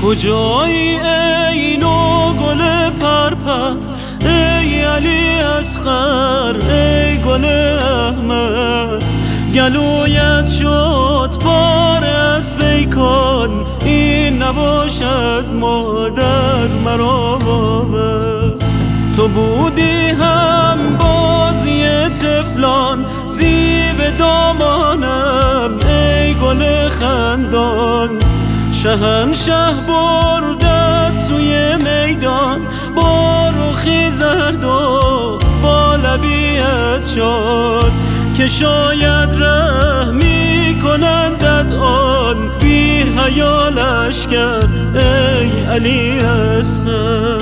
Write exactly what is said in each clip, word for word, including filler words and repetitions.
کجایی ای نو گل پرپر، ای علی اصغر، ای گل احمد. گلویت شد پاره از پیکان، این نباشد مادر مرا باور. تو بودی هم بازی طفلان، زیب دامانم ای گل خندان. شهنشه بردت سوی میدان، با رخی زرد و با لبیت شد، که شاید رحمی کنندت آن بی حیا لشکر ای علی اصغر.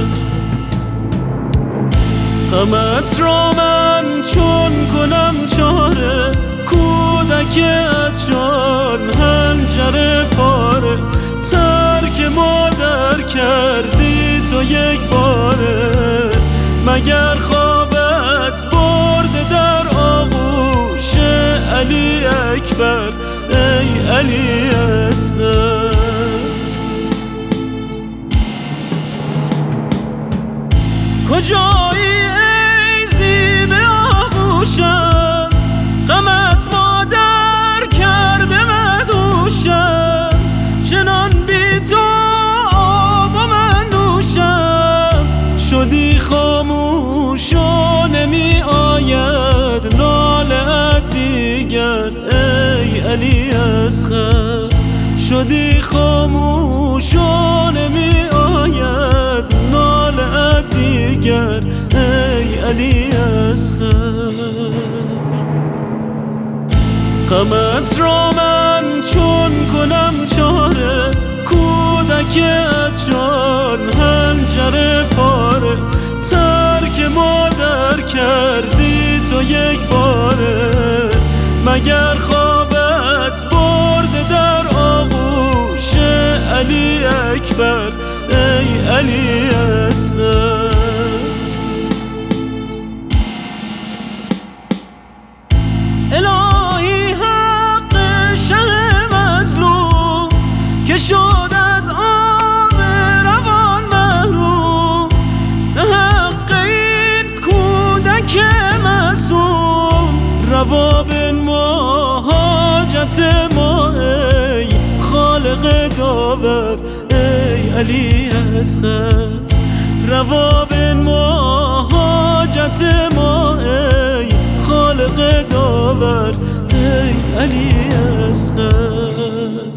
غمت را من چون کنم چاره، کودکت شان هنجر پاره. ترک مادر کردی تو یک باره، مگر خوابت برده در آغوش علی اکبر ای علی اصغر. کجایی ای زیب آغوشم، غمت مادر کرده مدوشم. چنان بی تو آب و من نوشم، شدی خاموش و نمی آید ناله دیگر ای علی اصغر. شدی خاموش و نمی آید ناله دیگر ای علی اصغر. غمت را من چون کنم چاره، کودکت شان هنجر پاره. ترک مادر کردی تو یک باره، مگر خوابت برده در آغوش علی اکبر ای علی اصغر. الهی حق شهر مظلوم، که شد از آب روان محروم. حق این کودک معصوم، روا بنما حاجت ما ای خالق داور ای علی اصغر. روا بنما حاجت ما ای خالق داور ای علی اصغر.